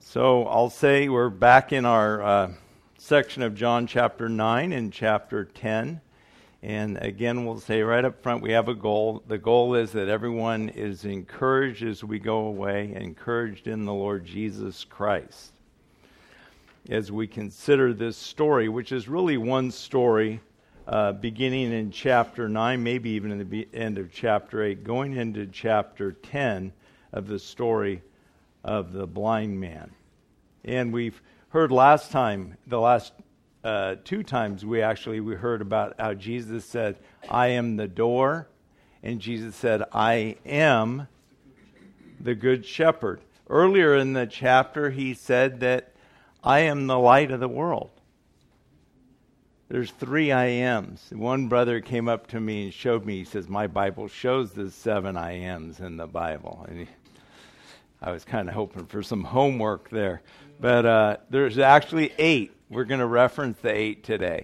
So I'll say we're back in our section of John chapter 9 and chapter 10. And again, we'll say right up front, we have a goal. The goal is that everyone is encouraged as we go away, encouraged in the Lord Jesus Christ. As we consider this story, which is really one story, beginning in chapter 9, maybe even in the end of chapter 8, going into chapter 10 of the story of the blind man. And we've heard last time, the last two times we heard about how Jesus said, I am the door, and Jesus said, I am the good shepherd. Earlier in the chapter, he said that I am the light of the world. There's 3 I ams. One brother came up to me and showed me, he says, my Bible shows the 7 I ams in the Bible. And I was kind of hoping for some homework there. But there's actually 8. We're going to reference the 8 today.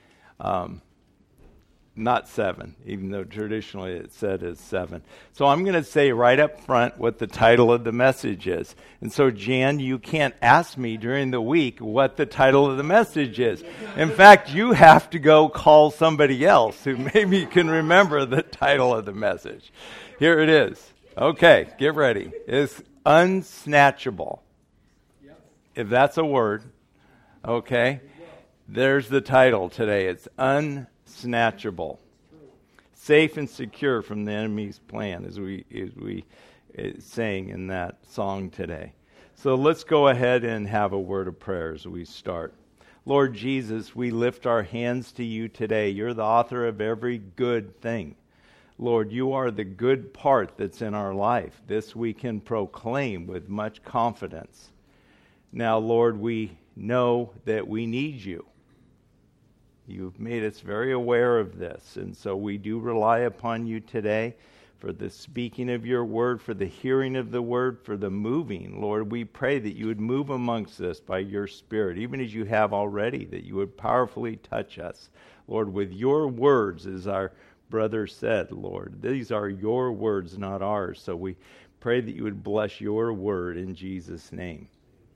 Not 7, even though traditionally it's said as 7. So I'm going to say right up front what the title of the message is. And so, Jan, you can't ask me during the week what the title of the message is. In fact, you have to go call somebody else who maybe can remember the title of the message. Here it is. Okay, get ready. It's unsnatchable. If that's a word, okay, there's the title today. It's unsnatchable. Safe and secure from the enemy's plan, as we sang in that song today. So let's go ahead and have a word of prayer as we start. Lord Jesus, we lift our hands to you today. You're the author of every good thing. Lord, you are the good part that's in our life. This we can proclaim with much confidence. Now, Lord, we know that we need you. You've made us very aware of this, and so we do rely upon you today for the speaking of your word, for the hearing of the word, for the moving. Lord, we pray that you would move amongst us by your Spirit, even as you have already, that you would powerfully touch us. Lord, with your words, as our brother said, Lord, these are your words, not ours. So we pray that you would bless your word in Jesus' name.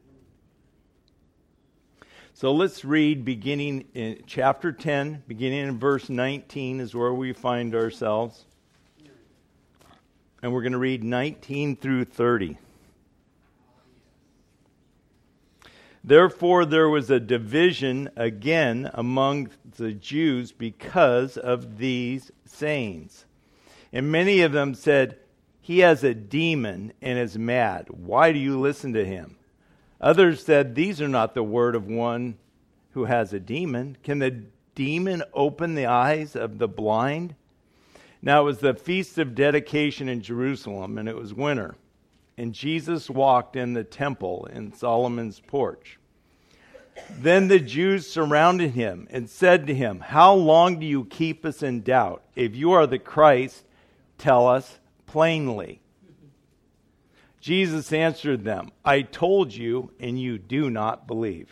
So let's read beginning in chapter 10, beginning in verse 19 is where we find ourselves. And we're going to read 19 through 30. Therefore there was a division again among the Jews because of these sayings. And many of them said, he has a demon and is mad. Why do you listen to him? Others said, these are not the word of one who has a demon. Can the demon open the eyes of the blind? Now it was the feast of dedication in Jerusalem, and it was winter. And Jesus walked in the temple in Solomon's porch. Then the Jews surrounded him and said to him, how long do you keep us in doubt? If you are the Christ, tell us plainly. Jesus answered them, I told you, and you do not believe.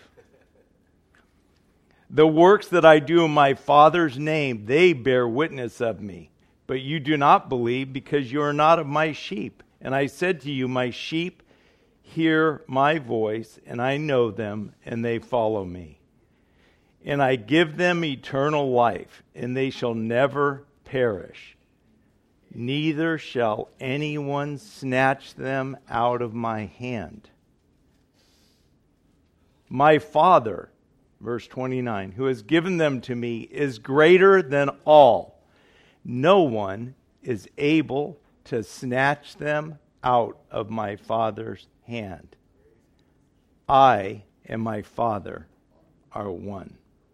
The works that I do in my Father's name, they bear witness of me. But you do not believe because you are not of my sheep. And I said to you, my sheep hear my voice, and I know them, and they follow me. And I give them eternal life, and they shall never perish. Neither shall anyone snatch them out of my hand. My Father, verse 29, who has given them to me is greater than all. No one is able to snatch them out of my Father's hand. I and my Father are one.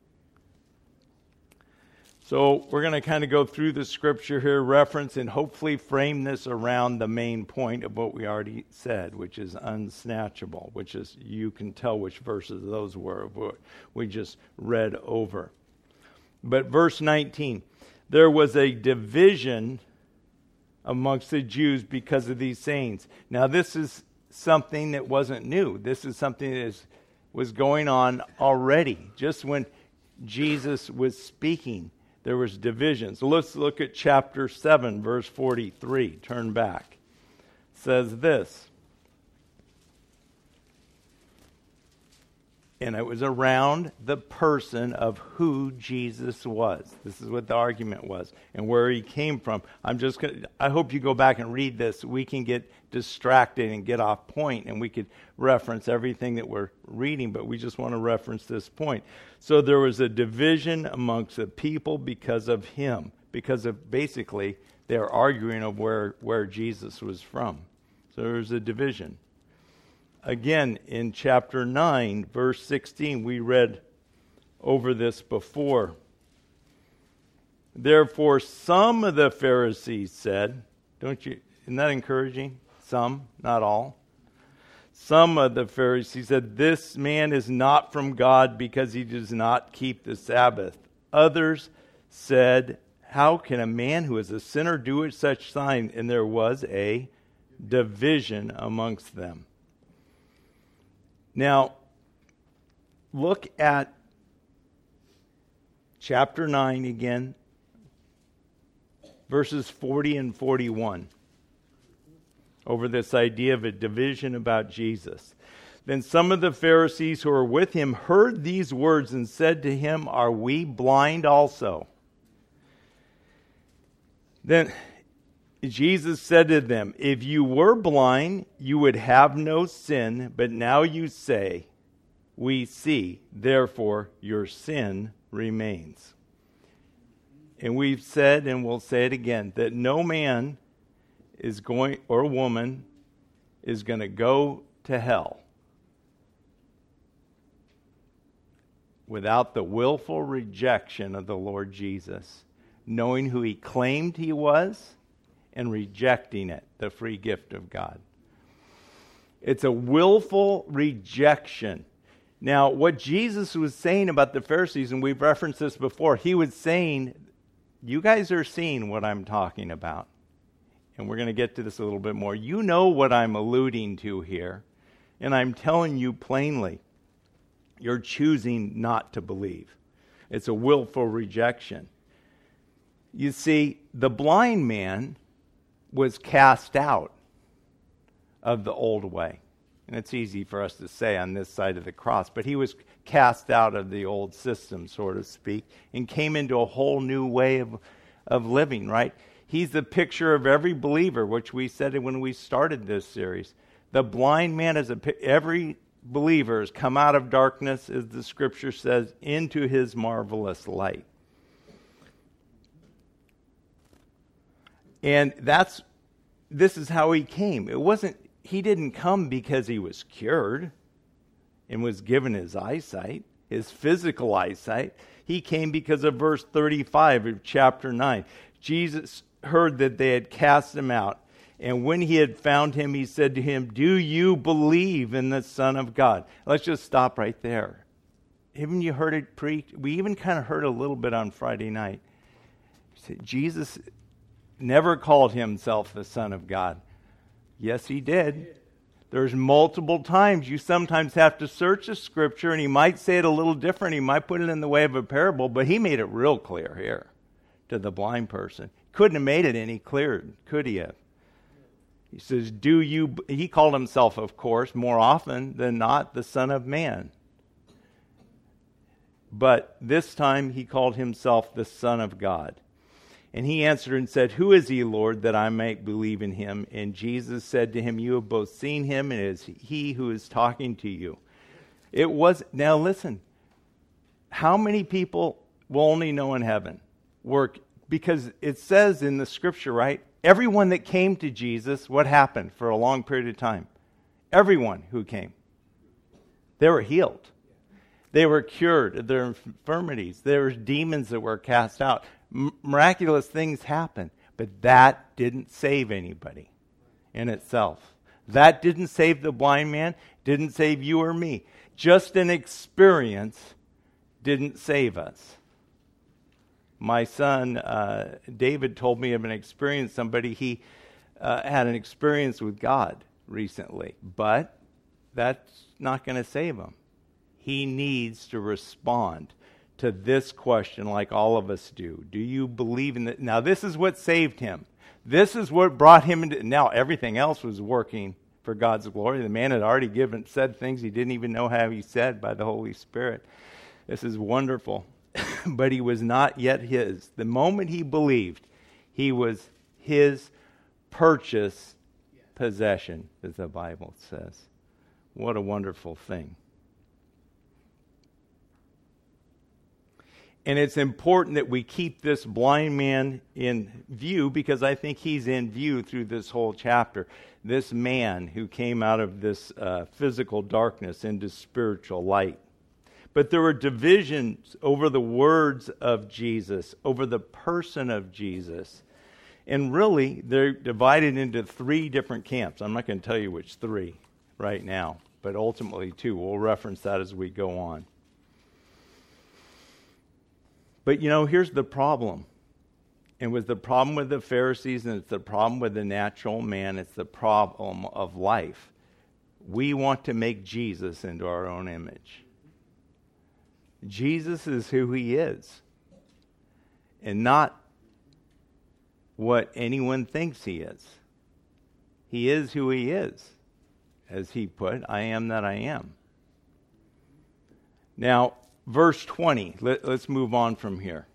So we're going to kind of go through the scripture here, reference, and hopefully frame this around the main point of what we already said, which is unsnatchable, which is, you can tell which verses those were, what we just read over. But verse 19, there was a division amongst the Jews because of these sayings. Now this is something that wasn't new. This is something that was going on already. Just when Jesus was speaking, there was division. So let's look at chapter 7, verse 43. Turn back. It says this. And it was around the person of who Jesus was. This is what the argument was and where he came from. I hope you go back and read this. We can get distracted and get off point, and we could reference everything that we're reading, but we just want to reference this point. So there was a division amongst the people because of him, because of basically they're arguing of where Jesus was from. So there was a division. Again, in chapter 9, verse 16, we read over this before. Therefore, some of the Pharisees said, isn't that encouraging? Some, not all. Some of the Pharisees said, this man is not from God because he does not keep the Sabbath. Others said, how can a man who is a sinner do such sign? And there was a division amongst them. Now, look at chapter 9 again, verses 40 and 41, over this idea of a division about Jesus. Then some of the Pharisees who were with him heard these words and said to him, are we blind also? Then Jesus said to them, if you were blind, you would have no sin, but now you say, we see, therefore your sin remains. And we've said, and we'll say it again, that no man is going, or woman, is going to go to hell without the willful rejection of the Lord Jesus, knowing who he claimed he was, and rejecting it, the free gift of God. It's a willful rejection. Now, what Jesus was saying about the Pharisees, and we've referenced this before, he was saying, you guys are seeing what I'm talking about. And we're going to get to this a little bit more. You know what I'm alluding to here. And I'm telling you plainly, you're choosing not to believe. It's a willful rejection. You see, the blind man was cast out of the old way. And it's easy for us to say on this side of the cross, but he was cast out of the old system, so to speak, and came into a whole new way of living, right? He's the picture of every believer, which we said when we started this series. The blind man is every believer has come out of darkness, as the scripture says, into his marvelous light. And this is how he came. He didn't come because he was cured and was given his eyesight, his physical eyesight. He came because of verse 35 of chapter 9. Jesus heard that they had cast him out. And when he had found him, he said to him, do you believe in the Son of God? Let's just stop right there. Haven't you heard it preached? We even kind of heard a little bit on Friday night. Jesus never called himself the Son of God. Yes, he did. There's multiple times. You sometimes have to search the scripture, and he might say it a little different. He might put it in the way of a parable, but he made it real clear here to the blind person. Couldn't have made it any clearer, could he have? He says, he called himself, of course, more often than not, the Son of Man. But this time he called himself the Son of God. And he answered and said, who is he, Lord, that I might believe in him? And Jesus said to him, you have both seen him, and it is he who is talking to you. Now listen, how many people will only know in heaven? Because it says in the scripture, right? Everyone that came to Jesus, what happened for a long period of time? Everyone who came, they were healed. They were cured of their infirmities. There were demons that were cast out. Miraculous things happened, but that didn't save anybody in itself. That didn't save the blind man, didn't save you or me. Just an experience didn't save us. My son, David, told me of an experience. He had an experience with God recently, but that's not going to save him. He needs to respond to this question like all of us do. Do you believe in that? Now, this is what saved him. This is what brought him into. Now, everything else was working for God's glory. The man had already said things he didn't even know how he said by the Holy Spirit. This is wonderful. But he was not yet his. The moment he believed, he was his purchased possession, as the Bible says. What a wonderful thing. And it's important that we keep this blind man in view, because I think he's in view through this whole chapter. This man who came out of this physical darkness into spiritual light. But there were divisions over the words of Jesus, over the person of Jesus. And really, they're divided into three different camps. I'm not going to tell you which three right now, but ultimately two. We'll reference that as we go on. But here's the problem. And with the problem with the Pharisees, and it's the problem with the natural man, it's the problem of life. We want to make Jesus into our own image. Jesus is who he is, and not what anyone thinks he is. He is who he is. As he put, I am that I am. Now, verse 20, let's move on from here.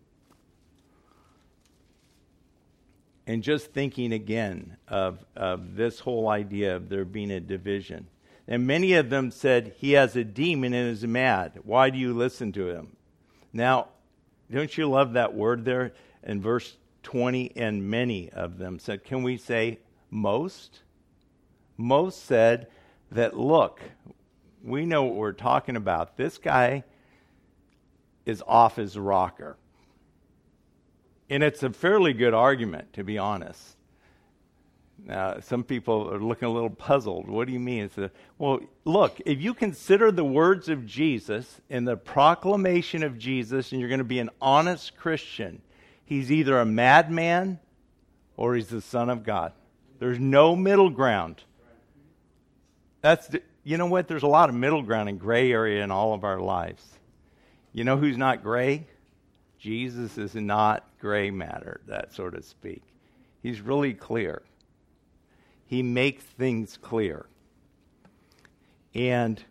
And just thinking again of this whole idea of there being a division. And many of them said, he has a demon and is mad. Why do you listen to him? Now, don't you love that word there in verse 20? And many of them said, can we say most? Most said that, look, we know what we're talking about. This guy is off his rocker. And it's a fairly good argument, to be honest. Now, some people are looking a little puzzled. What do you mean? Well, look, if you consider the words of Jesus and the proclamation of Jesus, and you're going to be an honest Christian, he's either a madman or he's the Son of God. There's no middle ground. You know what? There's a lot of middle ground and gray area in all of our lives. You know who's not gray? Jesus is not gray matter, that so to speak. He's really clear. He makes things clear. And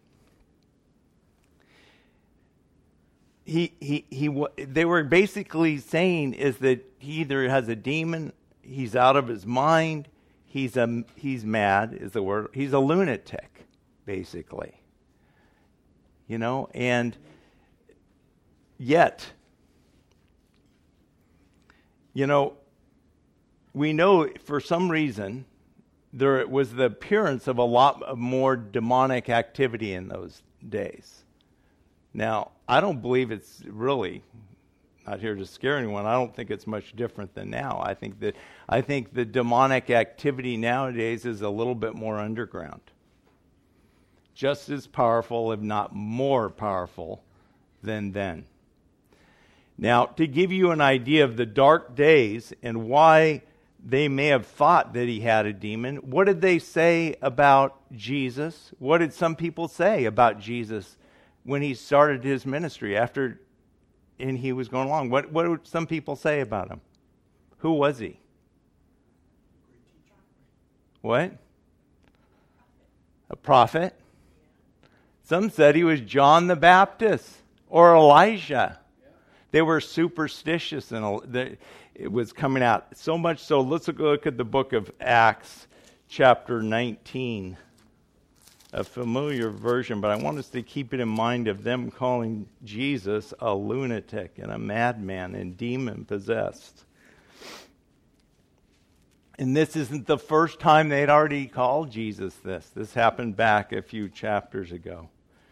they were basically saying is that he either has a demon, he's out of his mind, he's mad is the word. He's a lunatic, basically. And yet, we know for some reason there was the appearance of a lot of more demonic activity in those days. Now, I don't believe it's really, not here to scare anyone, I don't think it's much different than now. I think the demonic activity nowadays is a little bit more underground. Just as powerful, if not more powerful, than then. Now, to give you an idea of the dark days and why they may have thought that he had a demon, what did they say about Jesus? What did some people say about Jesus when he started his ministry and he was going along? What did some people say about him? Who was he? What? A prophet? Some said he was John the Baptist or Elijah. They were superstitious, and it was coming out. So much so, let's look at the book of Acts, chapter 19. A familiar version, but I want us to keep it in mind of them calling Jesus a lunatic and a madman and demon-possessed. And this isn't the first time they'd already called Jesus this. This happened back a few chapters ago.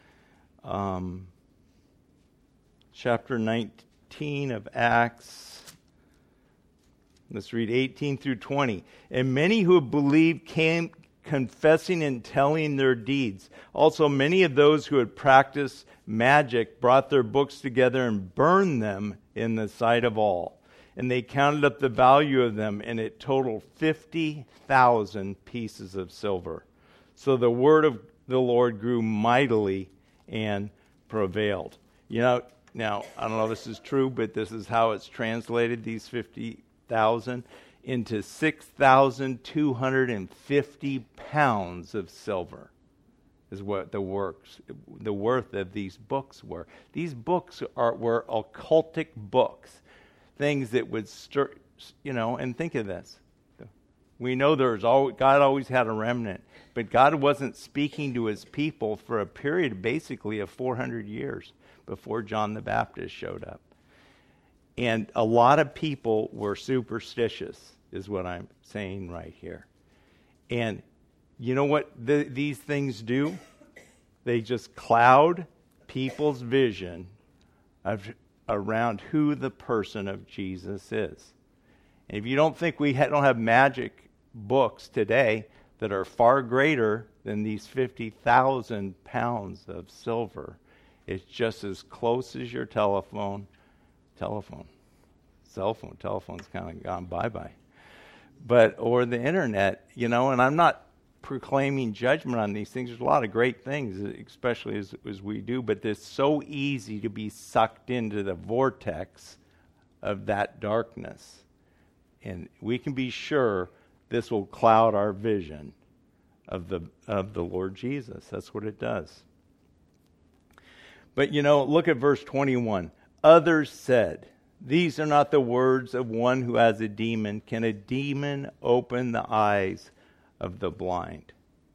Chapter 19 of Acts. Let's read 18 through 20. And many who believed came confessing and telling their deeds. Also, many of those who had practiced magic brought their books together and burned them in the sight of all. And they counted up the value of them, and it totaled 50,000 pieces of silver. So the word of the Lord grew mightily and prevailed. Now, I don't know if this is true, but this is how it's translated, these 50,000. into 6,250 pounds of silver is what the worth of these books were. These books were occultic books, things that would stir, and think of this. We know God always had a remnant, but God wasn't speaking to his people for a period basically of 400 years before John the Baptist showed up. And a lot of people were superstitious, is what I'm saying right here. And you know what these things do? They just cloud people's vision around who the person of Jesus is. And if you don't think we don't have magic books today that are far greater than these 50,000 pounds of silver, it's just as close as your telephone. Cell phone. Telephone's kind of gone bye-bye. Or the internet, and I'm not proclaiming judgment on these things. There's a lot of great things, especially as we do, but it's so easy to be sucked into the vortex of that darkness. And we can be sure this will cloud our vision of the Lord Jesus. That's what it does. But look at verse 21. Others said, "These are not the words of one who has a demon. Can a demon open the eyes of the blind?"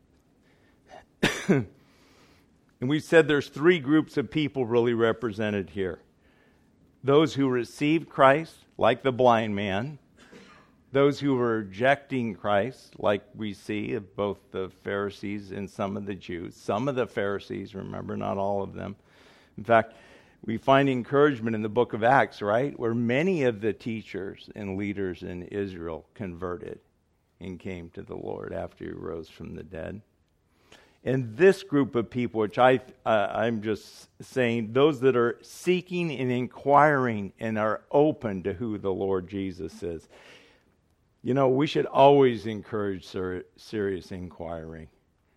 And we said there's three groups of people really represented here. Those who received Christ, like the blind man. Those who were rejecting Christ, like we see of both the Pharisees and some of the Jews. Some of the Pharisees, remember, not all of them. In fact, we find encouragement in the book of Acts, right? Where many of the teachers and leaders in Israel converted and came to the Lord after he rose from the dead. And this group of people, which I'm just saying, those that are seeking and inquiring and are open to who the Lord Jesus is. We should always encourage serious inquiry.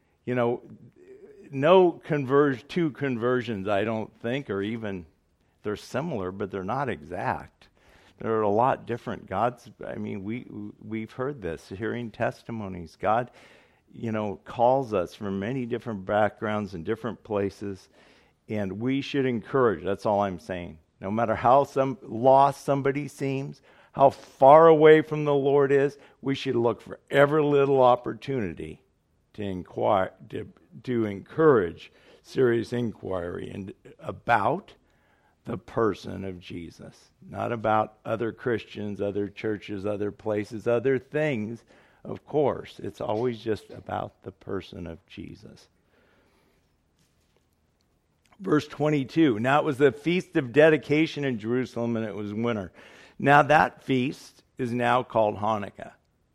No two conversions, I don't think, or even they're similar, but they're not exact. They're a lot different. We've heard this, hearing testimonies. God, calls us from many different backgrounds and different places, and we should encourage. That's all I'm saying. No matter how lost somebody seems, how far away from the Lord is, we should look for every little opportunity to inquire, to encourage serious inquiry and about the person of Jesus, not about other Christians, other churches, other places, other things. Of course, it's always just about the person of Jesus. Verse 22, now it was the feast of dedication in Jerusalem, and it was winter. Now that feast is now called Hanukkah,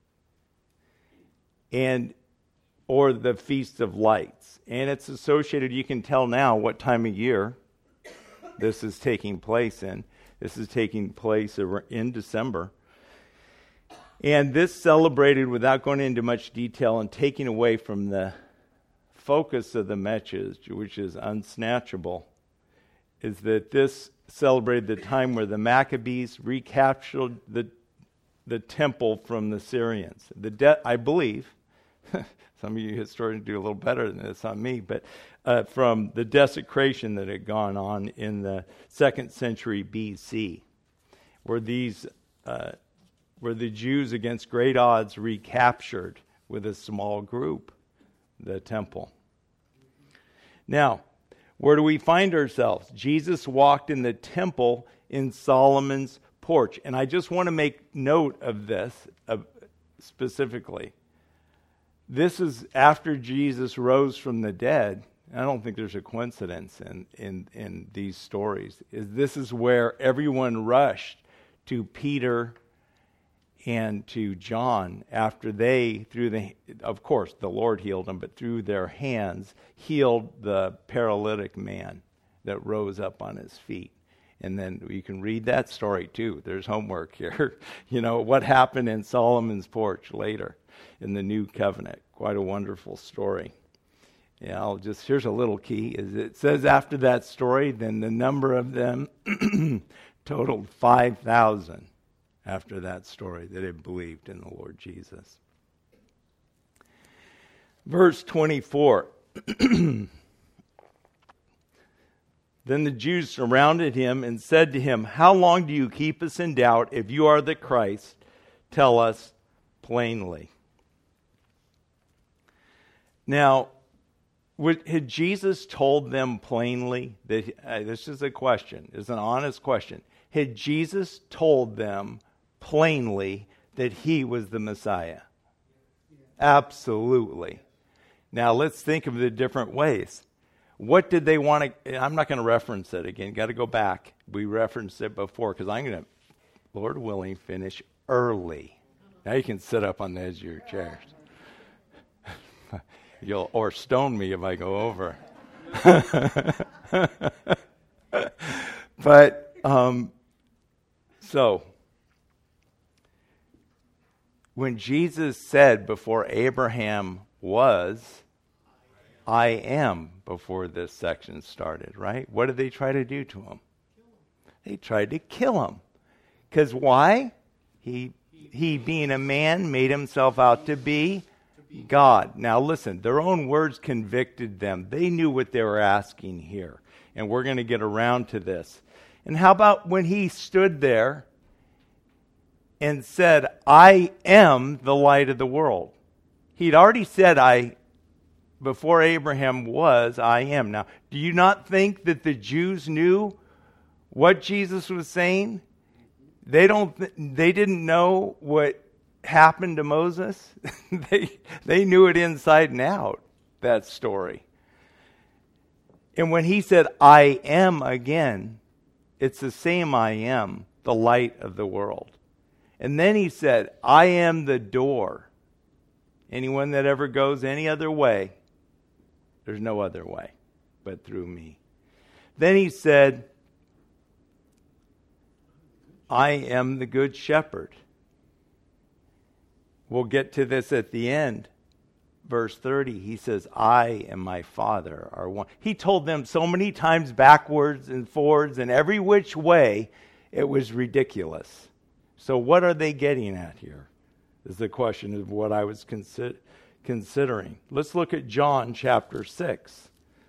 or the Feast of Lights. And it's associated, you can tell now what time of year this is taking place in. This is taking place in December. And this celebrated, without going into much detail and taking away from the focus of the message, which is unsnatchable, is that this celebrated the time where the Maccabees recaptured the temple from the Syrians. I believe, some of you historians do a little better than this on me, but from the desecration that had gone on in the 2nd century BC, where the Jews against great odds recaptured with a small group the temple. Now, where do we find ourselves? Jesus walked in the temple in Solomon's porch. And I just want to make note of this specifically. This is after Jesus rose from the dead. I don't think there's a coincidence in these stories. This is where everyone rushed to Peter and to John after they, of course, the Lord healed them, but through their hands, healed the paralytic man that rose up on his feet. And then you can read that story too. There's homework here. What happened in Solomon's porch later in the New Covenant. Quite a wonderful story. Yeah, here's a little key. It says after that story, then the number of them totaled 5,000. after that story that had believed in the Lord Jesus. Verse 24. Then the Jews surrounded him and said to him, "How long do you keep us in doubt? If you are the Christ, tell us plainly." Now, had Jesus told them plainly that, this is a question, it's an honest question. Had Jesus told them plainly that he was the Messiah? Absolutely. Now, let's think of the different ways. What did they want to... I'm not going to reference it again. Got to go back. We referenced it before because I'm going to, Lord willing, finish early. Now you can sit up on the edge of your chairs. You'll or stone me if I go over. But so when Jesus said before Abraham was, I am, before this section started, right? What did they try to do to him? They tried to kill him. Because why? He being a man made himself out to be God. Now listen, their own words convicted them. They knew what they were asking here. And we're going to get around to this. And how about when he stood there and said, I am the light of the world? He'd already said, before Abraham was, I am. Now, do you not think that the Jews knew what Jesus was saying? They didn't know what happened to Moses. They knew it inside and out, that story. And when he said, I am again, it's the same I am, the light of the world. And then he said, I am the door. Anyone that ever goes any other way, there's no other way but through me. Then he said, I am the good shepherd. We'll get to this at the end. Verse 30, he says, I and my Father are one. He told them so many times backwards and forwards and every which way, it was ridiculous. So what are they getting at here? Is the question of what I was considering. Let's look at John chapter 6.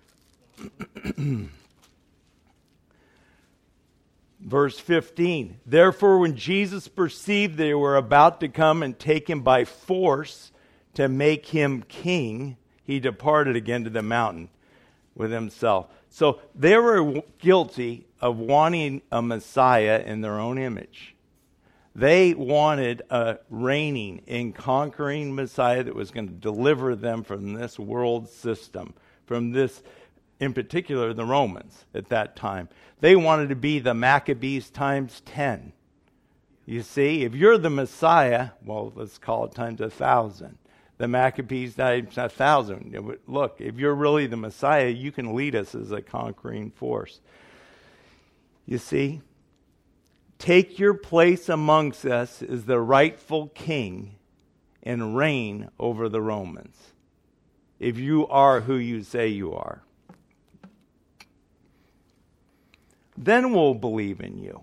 Verse 15. Therefore, when Jesus perceived they were about to come and take him by force to make him king, he departed again to the mountain with himself. So they were guilty of wanting a Messiah in their own image. They wanted a reigning and conquering Messiah that was going to deliver them from this world system, from this, in particular, the Romans at that time. They wanted to be the Maccabees times 10. You see, if you're the Messiah, well, let's call it times 1,000. The Maccabees times 1,000. Look, if you're really the Messiah, you can lead us as a conquering force. You see? Take your place amongst us as the rightful king and reign over the Romans, if you are who you say you are. Then we'll believe in you.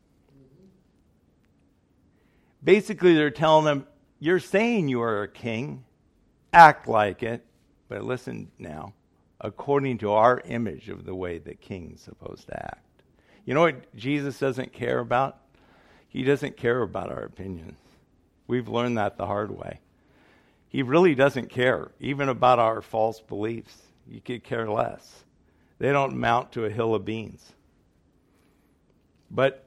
Basically, they're telling them, you're saying you are a king, act like it, but listen now, according to our image of the way the king's supposed to act. You know what Jesus doesn't care about? He doesn't care about our opinions. We've learned that the hard way. He really doesn't care, even about our false beliefs. You could care less. They don't amount to a hill of beans. But,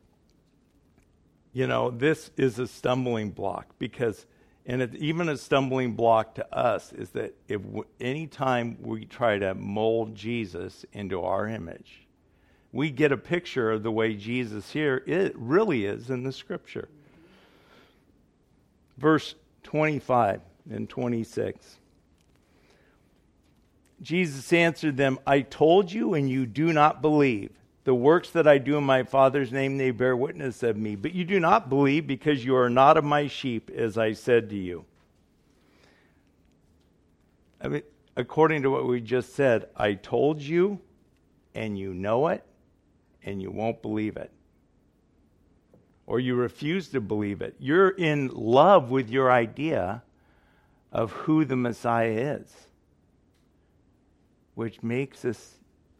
you know, this is a stumbling block because, and it's even a stumbling block to us, is that if any time we try to mold Jesus into our image, we get a picture of the way Jesus here it really is in the Scripture. Verse 25 and 26. Jesus answered them, I told you and you do not believe. The works that I do in my Father's name, they bear witness of me. But you do not believe because you are not of my sheep, as I said to you. I mean, according to what we just said, I told you and you know it, and you won't believe it. or you refuse to believe it. You're in love with your idea of who the Messiah is, which makes us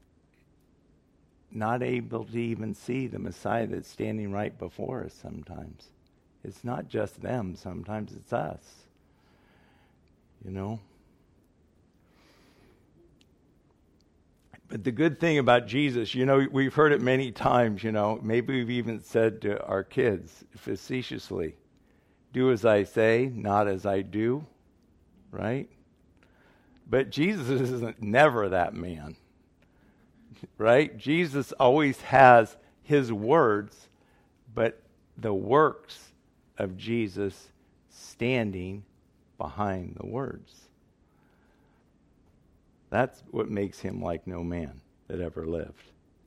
not able to even see the Messiah that's standing right before us sometimes. It's not just them, sometimes it's us. You know? But the good thing about Jesus, you know, we've heard it many times, you know, maybe we've even said to our kids facetiously, do as I say, not as I do, right? But Jesus isn't never that man, right? Jesus always has his words, but the works of Jesus standing behind the words. That's what makes him like no man that ever lived.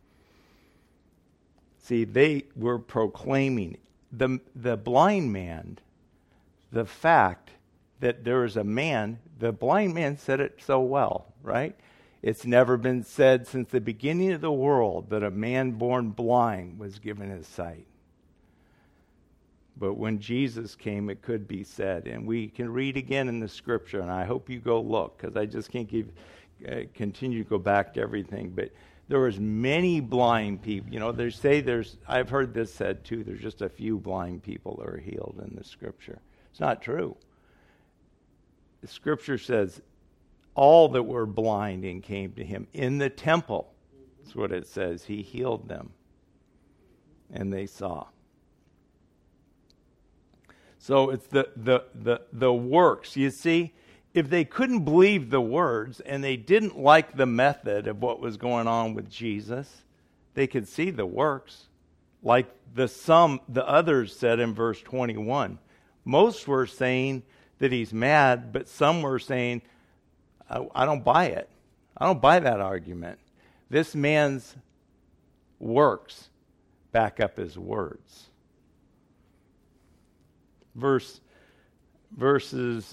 See, they were proclaiming, the blind man, the fact that there is a man, the blind man said it so well, right? It's never been said since the beginning of the world that a man born blind was given his sight. But when Jesus came, it could be said. And we can read again in the scripture, and I hope you go look, because I just can't continue to go back to everything. But there was many blind people. You know, I've heard this said too, there's just a few blind people that are healed in the scripture. It's not true. The scripture says all that were blind and came to him in the temple. That's what it says. He healed them, and they saw. So it's the works. You see, if they couldn't believe the words and they didn't like the method of what was going on with Jesus, they could see the works. Like the others said in verse 21. Most were saying that he's mad, but some were saying, I don't buy it. I don't buy that argument. This man's works back up his words. Verses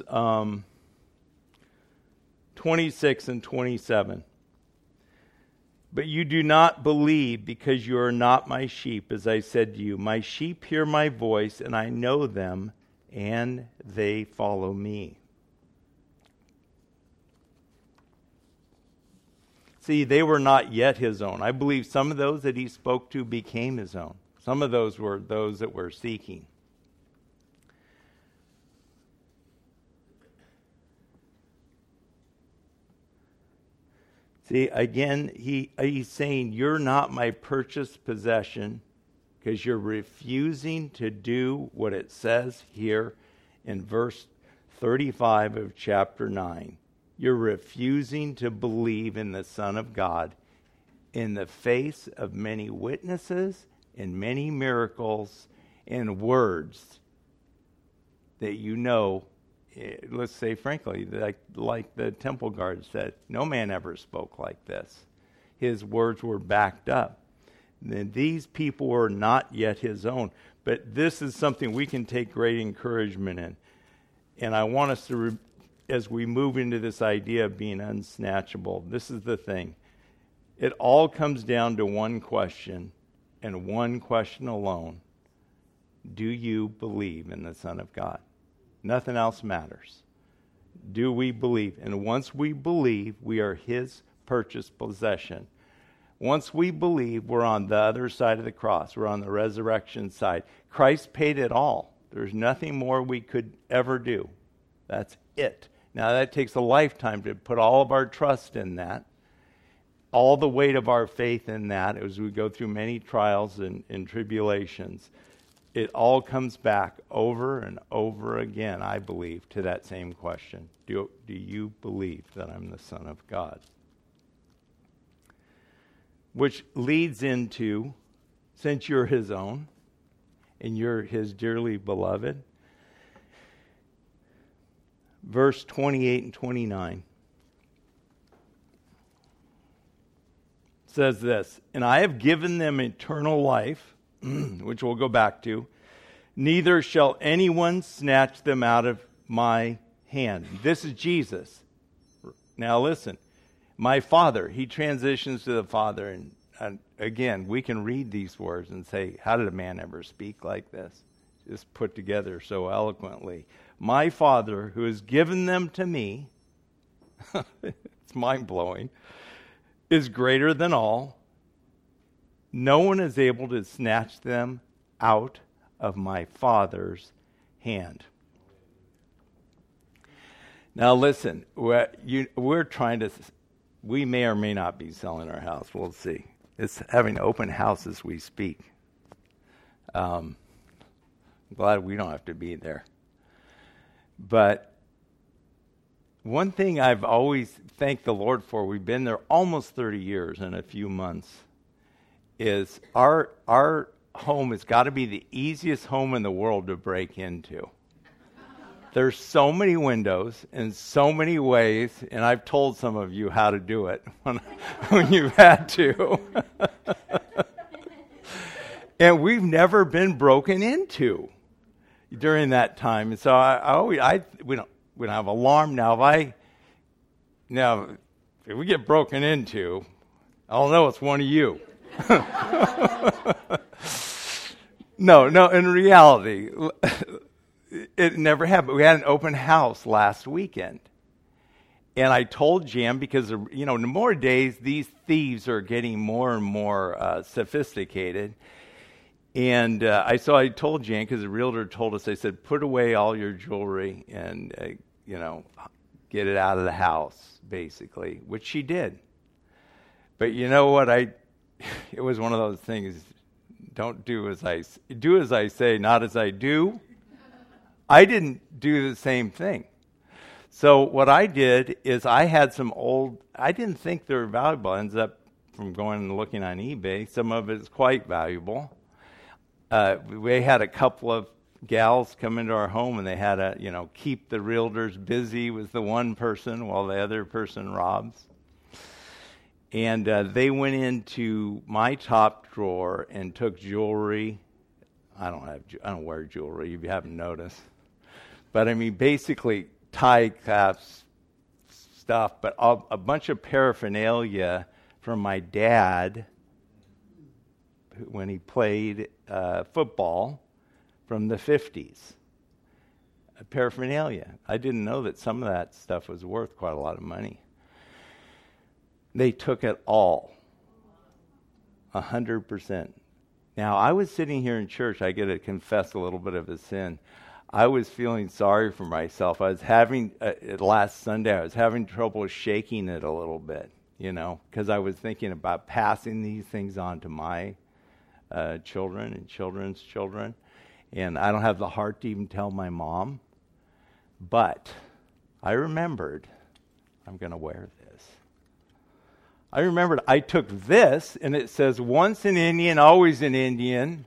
26 and 27. But you do not believe because you are not my sheep, as I said to you. My sheep hear my voice, and I know them, and they follow me. See, they were not yet his own. I believe some of those that he spoke to became his own. Some of those were those that were seeking. See, again, he's saying, you're not my purchased possession because you're refusing to do what it says here in verse 35 of chapter 9. You're refusing to believe in the Son of God in the face of many witnesses and many miracles and words that you know. Let's say frankly, like the temple guard said, no man ever spoke like this. His words were backed up. And these people were not yet his own. But this is something we can take great encouragement in. And I want us to, as we move into this idea of being unsnatchable, this is the thing. It all comes down to one question, and one question alone. Do you believe in the Son of God? Nothing else matters. Do we believe? And once we believe, we are his purchased possession. Once we believe, we're on the other side of the cross. We're on the resurrection side. Christ paid it all. There's nothing more we could ever do. That's it. Now, that takes a lifetime to put all of our trust in that, all the weight of our faith in that as we go through many trials and tribulations. It all comes back over and over again, I believe, to that same question. Do you believe that I'm the Son of God? Which leads into, since you're his own and you're his dearly beloved, verse 28 and 29 says this, and I have given them eternal life, which we'll go back to, neither shall anyone snatch them out of my hand. This is Jesus. Now listen, my Father, he transitions to the Father, and again, we can read these words and say, how did a man ever speak like this? Just put together so eloquently. My Father, who has given them to me, it's mind-blowing, is greater than all. No one is able to snatch them out of my Father's hand. Now listen, we're trying to, we may or may not be selling our house. We'll see. It's having open house as we speak. I'm glad we don't have to be there. But one thing I've always thanked the Lord for, we've been there almost 30 years in a few months, is our home has got to be the easiest home in the world to break into. There's so many windows in so many ways, and I've told some of you how to do it when you've had to. And we've never been broken into during that time. And so we don't have alarm now. If we get broken into, I'll know it's one of you. No, in reality, it never happened. We had an open house last weekend. And I told Jan, because, in more days, these thieves are getting more and more sophisticated. And I told Jan, because the realtor told us, I said, put away all your jewelry and, get it out of the house, basically, which she did. But you know what? It was one of those things, do as I say, not as I do. I didn't do the same thing. So what I did is I had some I didn't think they were valuable. I ended up from going and looking on eBay. Some of it is quite valuable. We had a couple of gals come into our home, and they had to, keep the realtors busy with the one person while the other person robs. And they went into my top drawer and took jewelry. I don't wear jewelry, if you haven't noticed. But basically tie clasps stuff, but a bunch of paraphernalia from my dad when he played football from the 50s. Paraphernalia. I didn't know that some of that stuff was worth quite a lot of money. They took it all. 100%. Now, I was sitting here in church. I get to confess a little bit of a sin. I was feeling sorry for myself. I was having, last Sunday, I was having trouble shaking it a little bit, because I was thinking about passing these things on to my children and children's children. And I don't have the heart to even tell my mom. But I remembered, I'm going to wear this. I remembered I took this, and it says, once an Indian, always an Indian.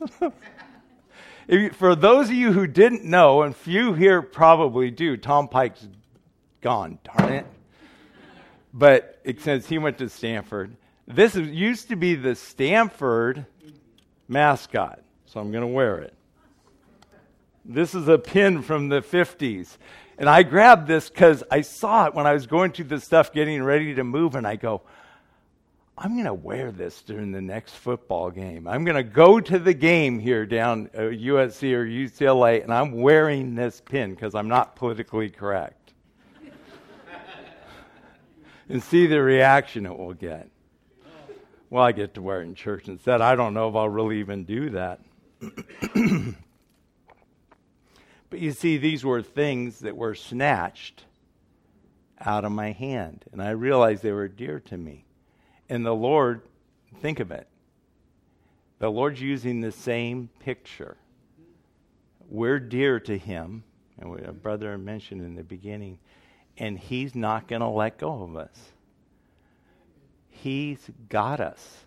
For those of you who didn't know, and few here probably do, Tom Pike's gone, darn it. But it says he went to Stanford. This used to be the Stanford mascot, so I'm going to wear it. This is a pin from the 50s. And I grabbed this because I saw it when I was going through the stuff getting ready to move, and I go, I'm going to wear this during the next football game. I'm going to go to the game here down USC or UCLA, and I'm wearing this pin because I'm not politically correct. And see the reaction it will get. Well, I get to wear it in church instead. I don't know if I'll really even do that. But you see, these were things that were snatched out of my hand. And I realized they were dear to me. And the Lord, think of it. The Lord's using the same picture. We're dear to Him. And a brother mentioned in the beginning. And He's not going to let go of us. He's got us.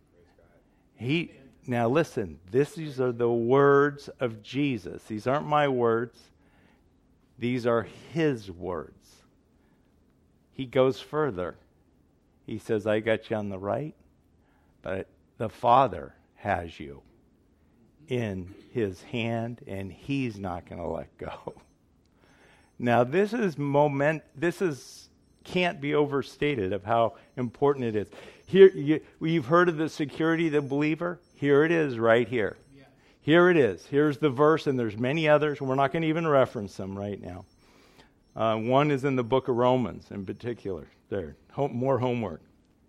Now listen, these are the words of Jesus. These aren't my words. These are His words. He goes further. He says, I got you on the right, but the Father has you in His hand, and He's not going to let go. Now this can't be overstated of how important it is. Here, you've heard of the security of the believer? Here it is, right here. Yeah. Here it is. Here's the verse, and there's many others. We're not going to even reference them right now. One is in the book of Romans in particular. There, more homework.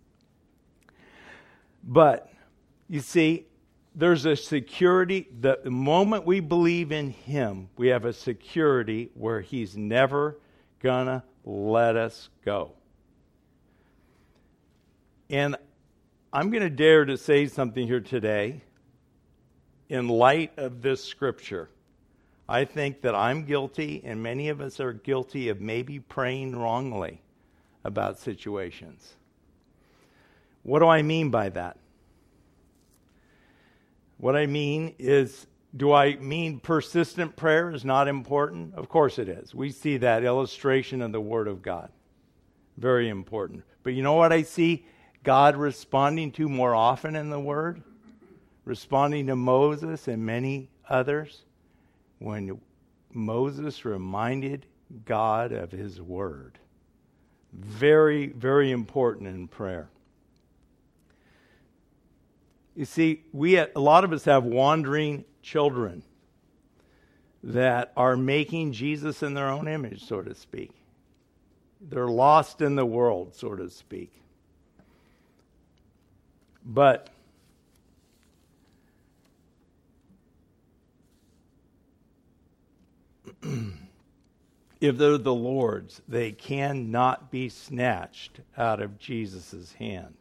But, you see, there's a security. The moment we believe in Him, we have a security where He's never going to let us go. And I'm going to dare to say something here today in light of this scripture. I think that I'm guilty, and many of us are guilty of maybe praying wrongly about situations. What do I mean by that? What I mean is, do I mean persistent prayer is not important? Of course it is. We see that illustration of the Word of God. Very important. But you know what I see God responding to more often in the Word? Responding to Moses and many others? When Moses reminded God of His Word. Very, very important in prayer. You see, a lot of us have wandering children that are making Jesus in their own image, so to speak. They're lost in the world, so to speak. But if they're the Lord's, they cannot be snatched out of Jesus' hand.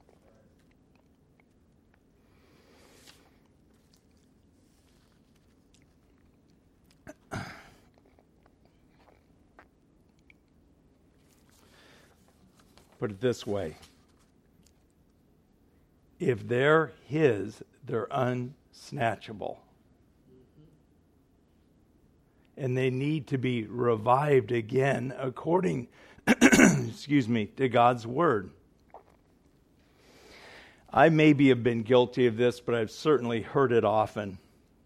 Put it this way. If they're His, they're unsnatchable. And they need to be revived again according, to God's Word. I maybe have been guilty of this, but I've certainly heard it often.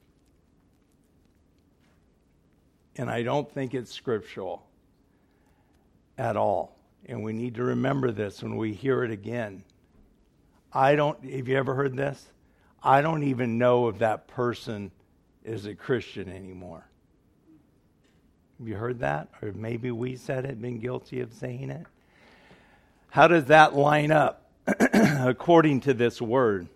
And I don't think it's scriptural at all. And we need to remember this when we hear it again. Have you ever heard this? I don't even know if that person is a Christian anymore. Have you heard that? Or maybe we said it, been guilty of saying it. How does that line up according to this word?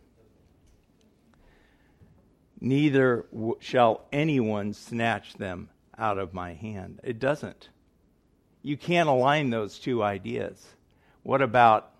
Neither shall anyone snatch them out of my hand. It doesn't. You can't align those two ideas. What about,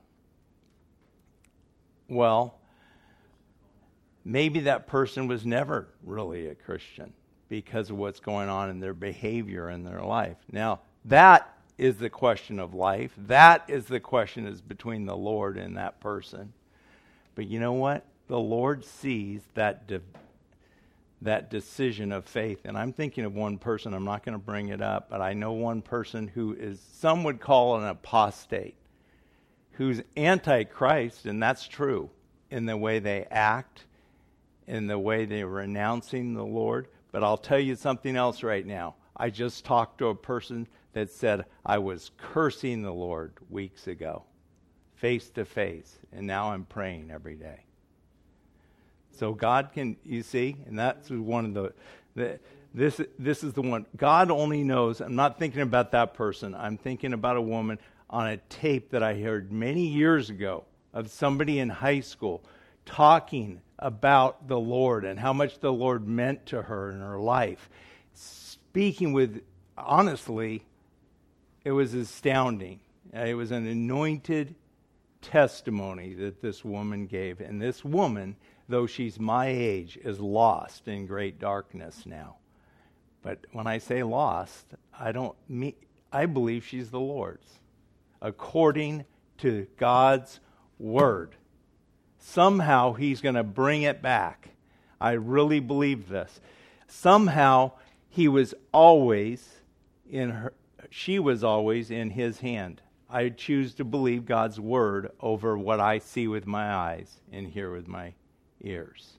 well, maybe that person was never really a Christian because of what's going on in their behavior in their life. Now, that is the question of life. That is the question is between the Lord and that person. But you know what? The Lord sees that decision of faith. And I'm thinking of one person, I'm not going to bring it up, but I know one person who is, some would call an apostate, who's anti-Christ, and that's true, in the way they act, in the way they're renouncing the Lord. But I'll tell you something else right now. I just talked to a person that said, I was cursing the Lord weeks ago, face to face, and now I'm praying every day. So God can, you see, and that's one of this is the one. God only knows. I'm not thinking about that person. I'm thinking about a woman on a tape that I heard many years ago of somebody in high school talking about the Lord and how much the Lord meant to her in her life. Speaking with, honestly, it was astounding. It was an anointed testimony that this woman gave. And this woman, though she's my age, is lost in great darkness now. But when I say lost, I believe she's the Lord's, according to God's Word. Somehow He's going to bring it back. I really believe this. Somehow she was always in His hand. I choose to believe God's Word over what I see with my eyes and hear with my ears.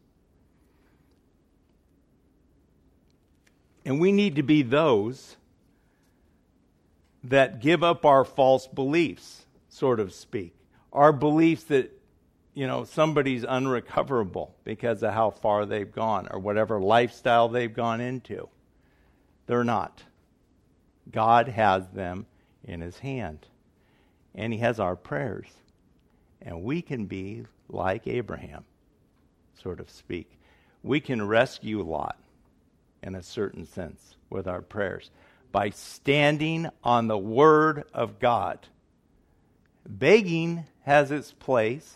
And we need to be those that give up our false beliefs, so to speak. Our beliefs that somebody's unrecoverable because of how far they've gone or whatever lifestyle they've gone into. They're not. God has them in his hand. And he has our prayers. And we can be like Abraham, so to speak. We can rescue Lot in a certain sense with our prayers by standing on the word of God. Begging has its place.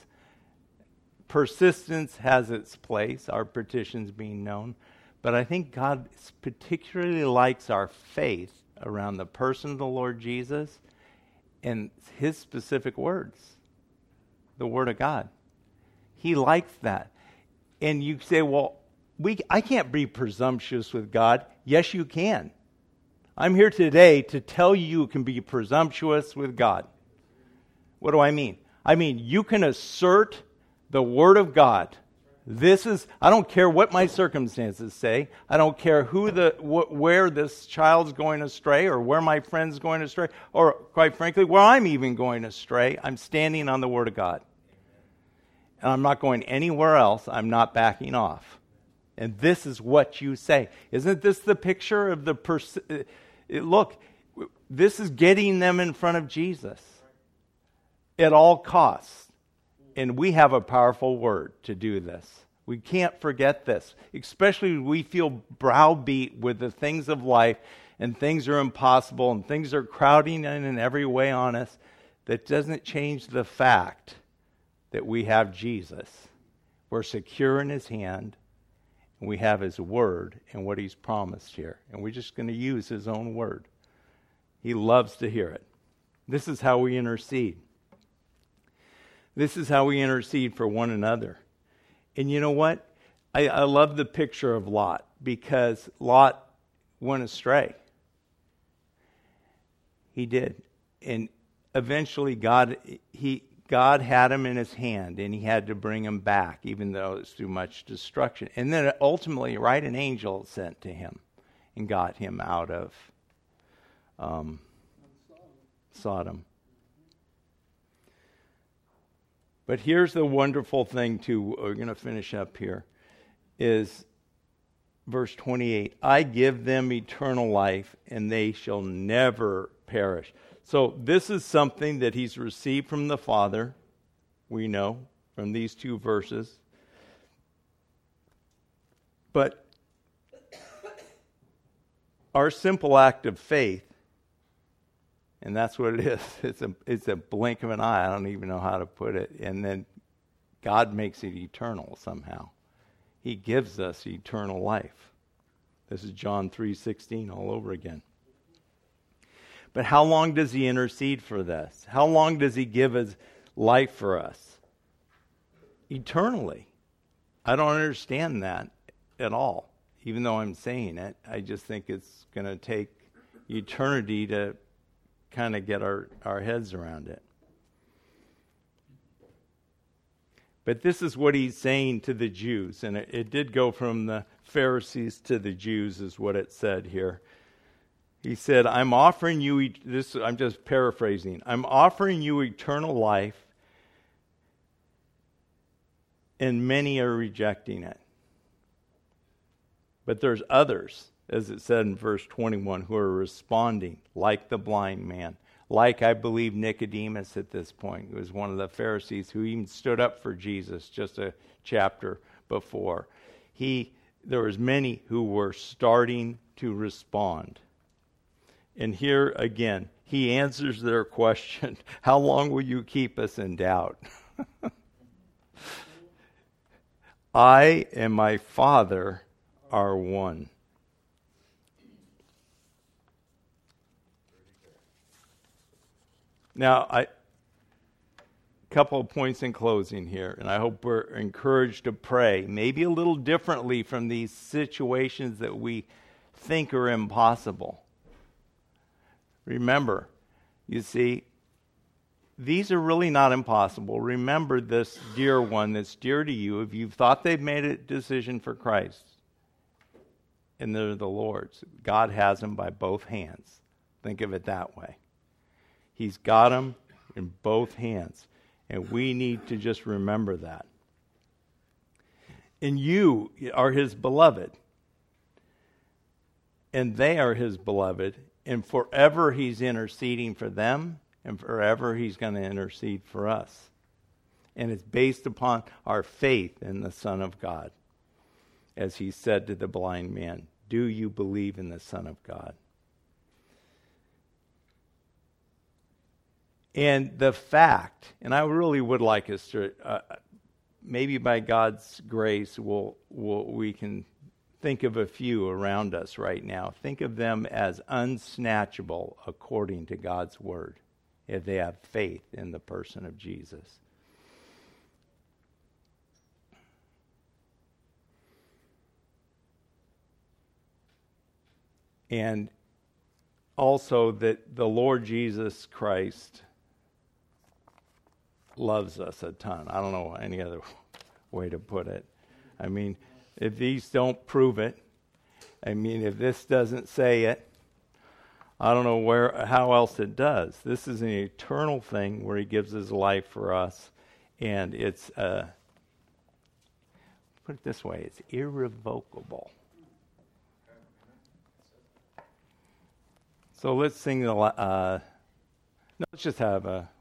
Persistence has its place, our petitions being known. But I think God particularly likes our faith around the person of the Lord Jesus and his specific words, the word of God. He likes that. And you say, well, I can't be presumptuous with God. Yes, you can. I'm here today to tell you can be presumptuous with God. What do I mean? I mean, you can assert the word of God. I don't care what my circumstances say. I don't care where this child's going astray or where my friend's going astray or, quite frankly, where I'm even going astray. I'm standing on the word of God. And I'm not going anywhere else. I'm not backing off. And this is what you say. Isn't this the picture of the look, this is getting them in front of Jesus at all costs. And we have a powerful word to do this. We can't forget this, especially when we feel browbeat with the things of life and things are impossible and things are crowding in every way on us. That doesn't change the fact that we have Jesus. We're secure in his hand, and we have his word and what he's promised here. And we're just going to use his own word. He loves to hear it. This is how we intercede. This is how we intercede for one another. And you know what? I love the picture of Lot because Lot went astray. He did. And eventually God had him in his hand and he had to bring him back even though it was too much destruction. And then ultimately, right, an angel sent to him and got him out of Sodom. But here's the wonderful thing, too, we're going to finish up here, is verse 28. I give them eternal life, and they shall never perish. So this is something that he's received from the Father, we know, from these two verses. But our simple act of faith, and that's what it is. It's a blink of an eye. I don't even know how to put it. And then God makes it eternal somehow. He gives us eternal life. This is John 3:16 all over again. But how long does he intercede for this? How long does he give his life for us? Eternally. I don't understand that at all. Even though I'm saying it, I just think it's going to take eternity to kind of get our heads around it. But this is what he's saying to the Jews, and it did go from the Pharisees to the Jews is what it said here. He said, I'm offering you, I'm just paraphrasing, I'm offering you eternal life, and many are rejecting it. But there's others, as it said in verse 21, who are responding like the blind man. Like, I believe, Nicodemus at this point, who was one of the Pharisees who even stood up for Jesus just a chapter before. There was many who were starting to respond. And here again, he answers their question, how long will you keep us in doubt? I and my Father are one. Now, a couple of points in closing here, and I hope we're encouraged to pray, maybe a little differently from these situations that we think are impossible. Remember, you see, these are really not impossible. Remember this dear one that's dear to you. If you've thought they've made a decision for Christ, and they're the Lord's, God has them by both hands. Think of it that way. He's got them in both hands. And we need to just remember that. And you are his beloved. And they are his beloved. And forever he's interceding for them. And forever he's going to intercede for us. And it's based upon our faith in the Son of God. As he said to the blind man, do you believe in the Son of God? And the fact, and I really would like us to, maybe by God's grace, we can think of a few around us right now. Think of them as unsnatchable according to God's word, if they have faith in the person of Jesus. And also that the Lord Jesus Christ loves us a ton. I don't know any other way to put it. I mean, if these don't prove it, I mean, if this doesn't say it, I don't know how else it does. This is an eternal thing where he gives his life for us, and it's, put it this way, it's irrevocable. So let's sing let's just have a